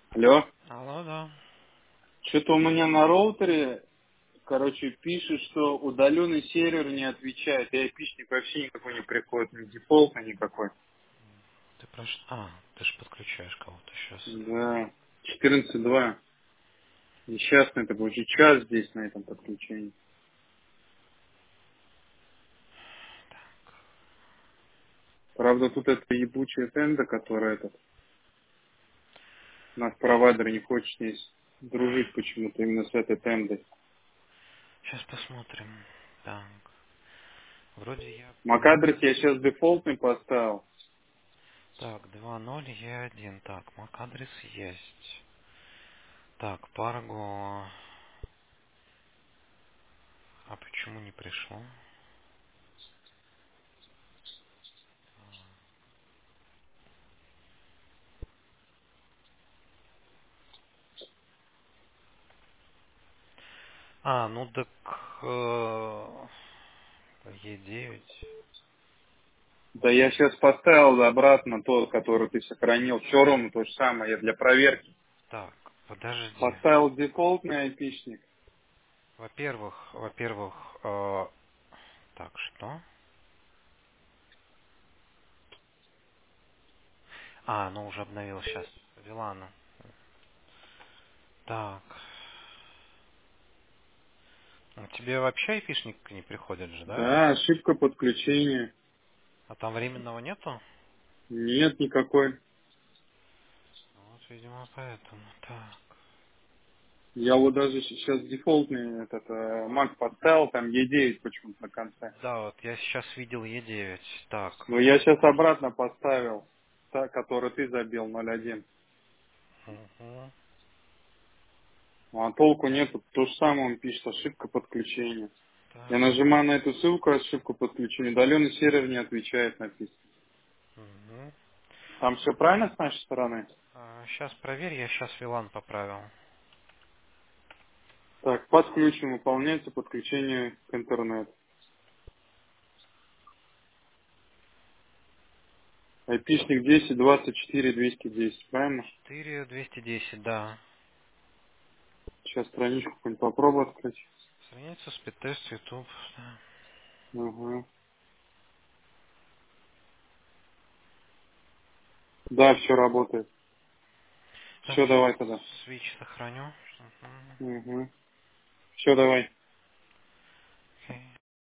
Алло. Алло, да. Что-то у меня на роутере, короче, пишет, что удаленный сервер не отвечает. И айпишник вообще никакой не приходит, ни дефолта никакой. Ты прош... А, ты же подключаешь кого-то сейчас. Да. 14.2. Несчастный это уже час здесь на этом подключении. Правда, тут это ебучая тенда, которая этот, наш провайдер не хочет с ней дружить почему-то именно с этой тендой. Сейчас посмотрим. Так. Вроде я... MAC-адрес я сейчас дефолтный поставил. Так, 2.0 Е1. Так, MAC-адрес есть. Так, Парго... А почему не пришло? А, ну так... Е9. Да я сейчас поставил обратно тот, который ты сохранил. Все ровно то же самое, я для проверки. Так, подожди. Поставил дефолтный айпишник. Во-первых... так, что? А, ну уже обновил сейчас. Вилана. Так. Ну, тебе вообще айпишник не приходит же, да? Да, ошибка подключения. А там временного нету? Нет никакой. Вот, видимо, поэтому. Так. Я вот даже сейчас дефолтный этот Mac поставил, там E9 почему-то на конце. Да, вот я сейчас видел Е9. Так. Но я сейчас обратно поставил, та, который ты забил, 0.1. Угу. А толку нету, то же самое он пишет, ошибка подключения. Я Так. нажимаю на эту ссылку, ошибку подключения, удаленный сервер не отвечает, написано. Угу. Там все правильно с нашей стороны? Сейчас проверь, я сейчас Вилан поправил. Так, подключим, выполняется подключение к интернету. Айпишник 10 24 210, правильно? 4210, да. Сейчас страничку какую-нибудь попробую открыть. Страница спидтест, YouTube. Да. Ага. Да, все работает. Так, Все, давай тогда. свич сохраню. Угу. Угу. Все, давай.